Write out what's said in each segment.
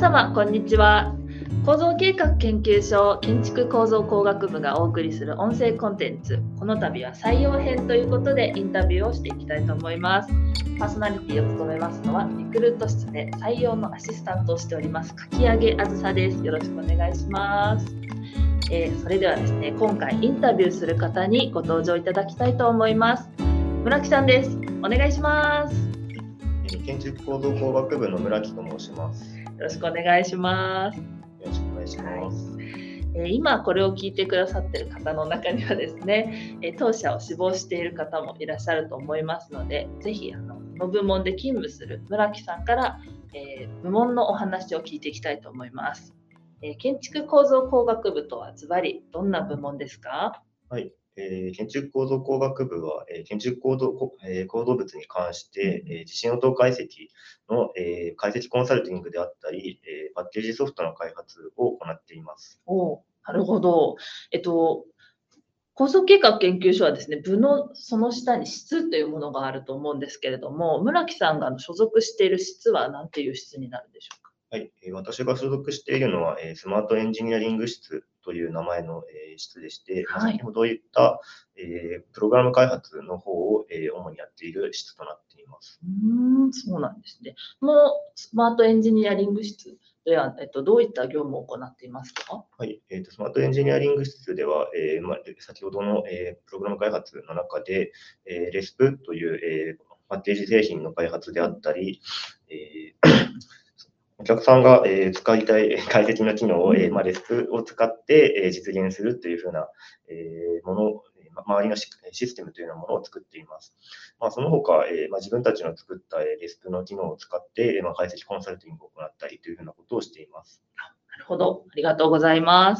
様こんにちは。構造計画研究所建築構造工学部がお送りする音声コンテンツ、この度は採用編ということでインタビューをしていきたいと思います。パーソナリティを務めますのはリクルート室で採用のアシスタントをしておりますかきあげあずさです。よろしくお願いします。それではですね、今回インタビューする方にご登場いただきたいと思います。村木さんです。お願いします。 建築構造工学部の村木と申します。 よろしくお願いします。 よろしくお願いします。 今これを聞いてくださっている方の中にはですね、当社を志望している方もいらっしゃると思いますので、ぜひこの部門で勤務する村木さんから、部門のお話を聞いていきたいと思います。建築構造工学部とはズバリどんな部門ですか？ はい、建築構造工学部は、建築構造物に関して、地震音解析の、解析コンサルティングであったり、パッケージソフトの開発を行っています。 なるほど。構造計画研究所はですね、部のその下に室というものがあると思うんですけれども、村木さんが所属している室は何ていう室になるんでしょうか？ はい、私が所属しているのは、スマートエンジニアリング室という名前の、室でして、先ほど言った、プログラム開発の方を、主にやっている室となっています。 そうなんですね。このスマートエンジニアリング室では、どういった業務を行っていますか？ はい、スマートエンジニアリング室では、先ほどの、プログラム開発の中で、RESP という、パッケージ製品の開発であったり、お客さんが、使いたい解析の機能を、RESP を使って、実現するというふうな、ものを、周りのシステムというようなものを作っています。その他、自分たちの作った、RESP の機能を使って、解析コンサルティングを行ったりというふうなことをしています。 なるほど、ありがとうございます。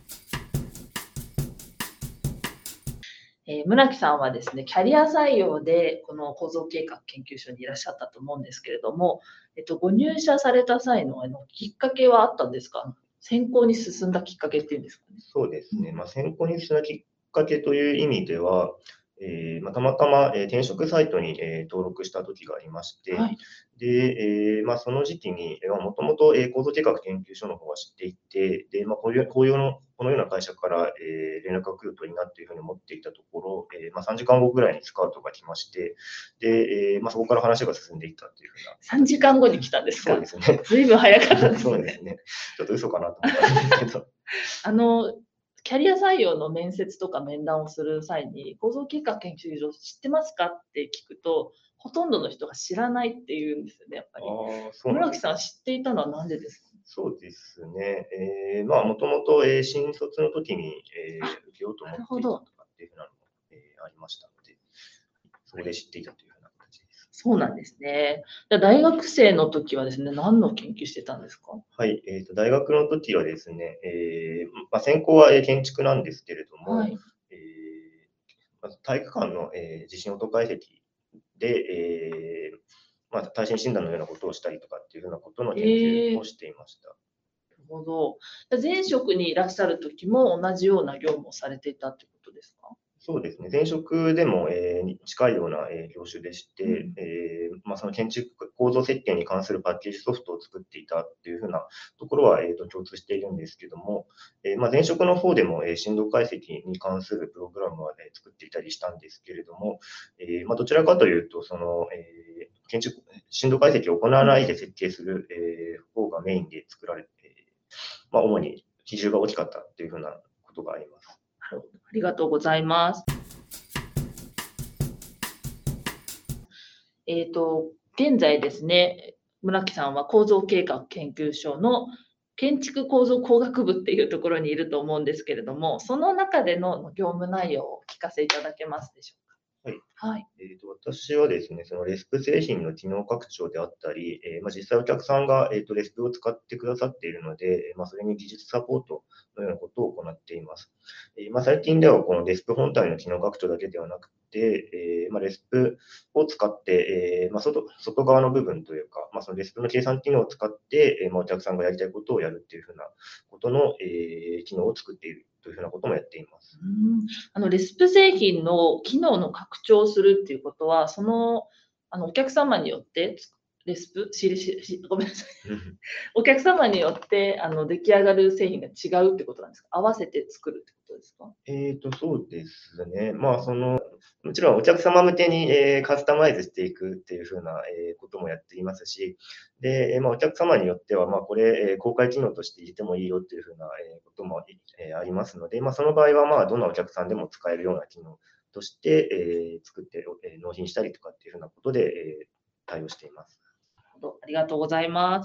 村木さんはですね、キャリア採用でこの構造計画研究所にいらっしゃったと思うんですけれども、ご入社された際のきっかけはあったんですか？専攻に進んだきっかけっていうんですかね。 そうですね。選考に進んだきっかけという意味では、たまたま、転職サイトに、登録した時がありまして、 はい。 で、その時期に、もともと、構造計画研究所の方は知っていて、で、このような会社から、連絡が来るといいなっていうふうに思っていたところ、3時間後ぐらいにスカウトが来まして、で、そこから話が進んでいったっていうふうな。 3時間後に来たんですか？ そうですね。 ずいぶん早かったですね。 そうですね。ちょっと嘘かなと思ったんですけど。 キャリア採用の面接とか面談をする際に、構造計画研究所知ってますかって聞くと、ほとんどの人が知らないって言うんですよね、やっぱり。 そうなん村木ですね。 さん知っていたのはなんでですか？ そうですね。もともと、新卒の時に、受けようと思っていたとかっていうふうなのも、ありましたので、それで知っていたというふうな形です。 そうなんですね。大学生の時はですね、何の研究してたんですか？ はい、大学の時はですね、専攻は、建築なんですけれども、 はい。 えまず体育館の、地震音解析で、耐震診断のようなことをしたりとかっていうふうなことの研究をしていました。 なるほど。前職にいらっしゃる時も同じような業務をされていたってことですか？ そうですね。前職でも、に近いような、業種でして、その建築構造設計に関するパッケージソフトを作っていたっていう風なところは、共通しているんですけども、前職の方でも、振動解析に関するプログラムは、作っていたりしたんですけれども、どちらかというと、振動解析を行わないで設計する、方がメインで作られて、主に比重が大きかったっていう風なことがあります。 なるほど。ありがとうございます。現在ですね、村木さんは構造計画研究所の建築構造工学部っていうところにいると思うんですけれども、その中での業務内容をお聞かせいただけますでしょうはい。 か？はい。 私はですね、そのレスプ製品の機能拡張であったり、実際お客さんが、レスプを使ってくださっているので、それに技術サポートのようなことを行っています。最近ではこのレスプ本体の機能拡張だけではなくて、レスプを使って、外側の部分というか、そのレスプの計算機能を使って、お客さんがやりたいことをやるっていうふうなことの、機能を作っているというふうなこともやっています。 レスプ製品の機能の拡張をするっていうことは、お客様によってレシプごめんなさい。お客様によって出来上がる製品が違うってことなんですか？合わせて作るってことですか？ そうですね。もちろんお客様向けに、カスタマイズしていくっていう風な、こともやっていますし、で、お客様によっては、これ、公開機能として入れてもいいよっていう風な、ことも、ありますので、その場合は、どんなお客さんでも使えるような機能として、作って、納品したりとかっていう風なことで、対応しています。 ありがとうございます。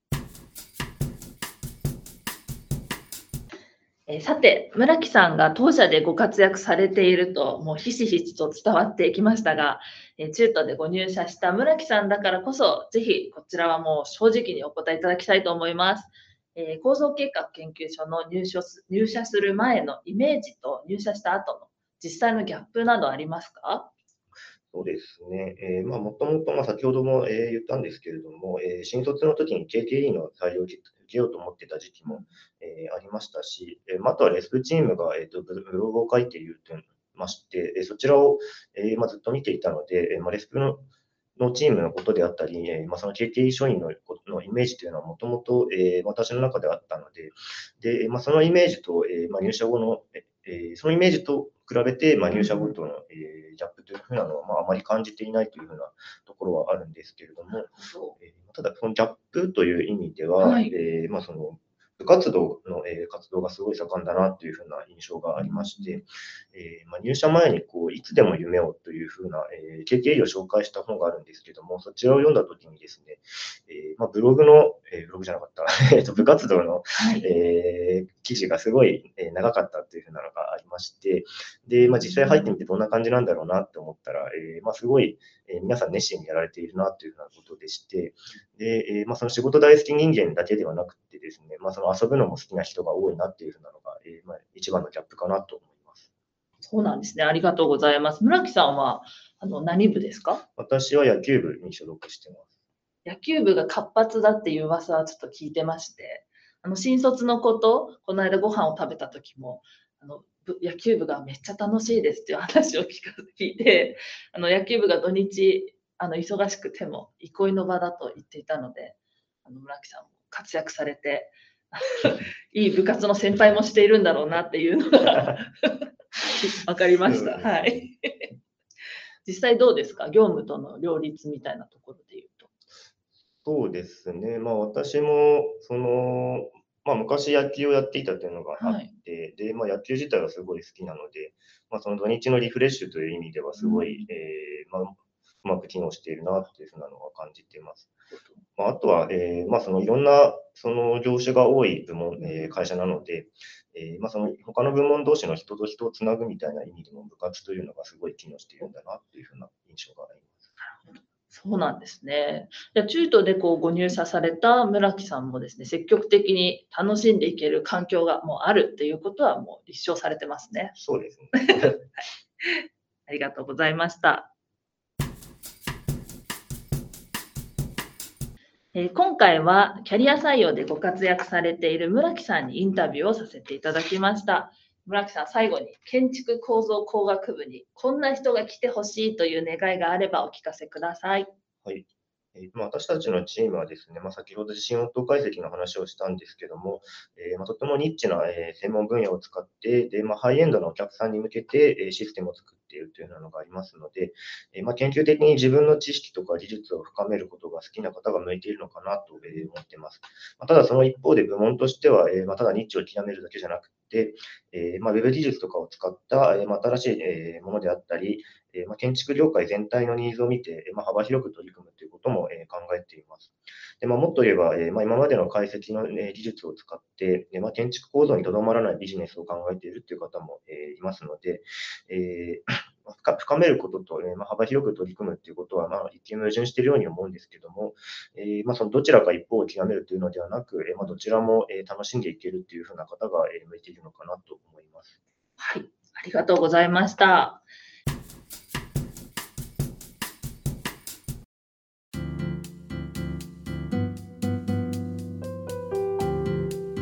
さて、村木さんが当社でご活躍されていると、もうひしひしと伝わってきましたが、中途でご入社した村木さんだからこそ、ぜひこちらはもう正直にお答えいただきたいと思います。構造計画研究所の入社する前のイメージと入社した後の実際のギャップなどありますか？ そうですね。もともと、先ほども、言ったんですけれども、新卒の時に KKE の採用を受けようと思ってた時期も、ありましたし、あとはレスプチームが、ブログを書いているとまして、そちらを、ずっと見ていたので、レスプのチームのことであったり、その KKE 書院のイメージというのはもともと私の中であったので、そのイメージと、入社後の、そのイメージと比べて、入社後との、ギャップというふうなのは、あまり感じていないというふうなところはあるんですけれども、ただ、そのギャップという意味では、 はい。 その部活動の、活動がすごい盛んだなというふうな印象がありまして、入社前にいつでも夢をというふうな、KKE を紹介した本があるんですけども、そちらを読んだときにですね、ブログじゃなかった、部活動の、 はい。 記事がすごい、長かったというふうなのがありまして、で、実際入ってみてどんな感じなんだろうなって思ったら、すごい、皆さん熱心にやられているなというふうなことでして、で、その仕事大好き人間だけではなくてですね、その遊ぶのも好きな人が多いなっていうふうなのが、一番のギャップかなと思います。 そうなんですね。ありがとうございます。村木さんは何部ですか？ 私は野球部に所属してます。 野球部が活発だっていう噂はちょっと聞いてまして、新卒の子とこの間ご飯を食べた時も、野球部がめっちゃ楽しいですっていう話を聞いて、野球部が土日、忙しくても憩いの場だと言っていたので、村木さんも活躍されて、いい部活の先輩もしているんだろうなっていうのが分かりました。はい。実際どうですか？業務との両立みたいなところで言うと。 そうですね。私も、昔野球をやっていたというのがあっはい。 て、で、野球自体はすごい好きなので、その土日のリフレッシュという意味ではすごい、うまく機能しているなっていうふうなのは感じています。あとは、そのいろんなその業種が多い部門、会社なので、その他の部門同士の人と人をつなぐみたいな意味でも部活というのがすごい機能しているんだなっていうふうな印象があります。 そうなんですね。じゃあ、中途でご入社された村木さんもですね、積極的に楽しんでいける環境がもうあるっていうことはもう立証されてますね。 そうですね。 ありがとうございました。今回はキャリア採用でご活躍されている村木さんにインタビューをさせていただきました。村木さん、最後に建築構造工学部にこんな人が来てほしいという願いがあればお聞かせください。 はい。私たちのチームはですね、先ほど地震音頭解析の話をしたんですけども、とてもニッチな、専門分野を使って、で、ハイエンドのお客さんに向けて、システムを作っているというようなのがありますので、研究的に自分の知識とか技術を深めることが好きな方が向いているのかなと、思っています。ただその一方で部門としては、ただニッチを極めるだけじゃなくて、ウェブ技術とかを使った、新しい、ものであったり、建築業界全体のニーズを見て、幅広く取り組むということも、考えています。で、もっと言えば、今までの解析の、技術を使って、建築構造にとどまらないビジネスを考えているという方も、いますので、深めることと、幅広く取り組むということは、一見矛盾しているように思うんですけども、そのどちらか一方を極めるというのではなく、どちらも、楽しんでいけるというふうな方が、向いているのかなと思います。 はい、ありがとうございました。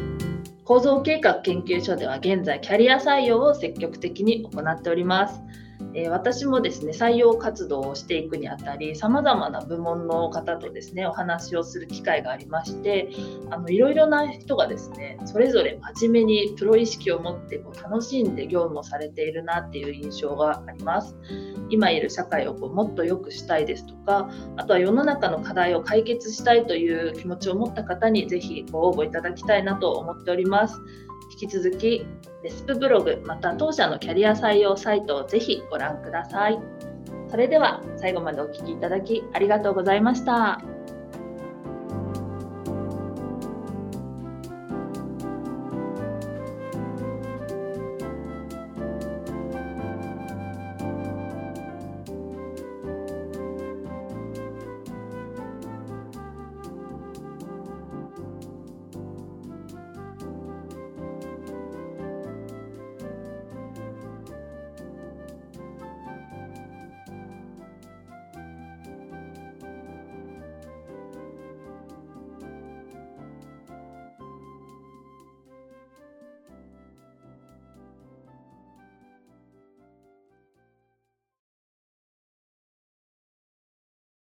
構造計画研究所では現在キャリア採用を積極的に行っております。 私もですね、採用活動をしていくにあたり、様々な部門の方とですね、お話をする機会がありまして、いろいろな人がですね、それぞれ真面目にプロ意識を持って楽しんで業務をされているなっていう印象があります。今いる社会をもっと良くしたいですとか、あとは世の中の課題を解決したいという気持ちを持った方にぜひご応募いただきたいなと思っております。引き続きレスプブログまた当社のキャリア採用サイトをぜひご覧ください。それでは最後までお聞きいただきありがとうございました。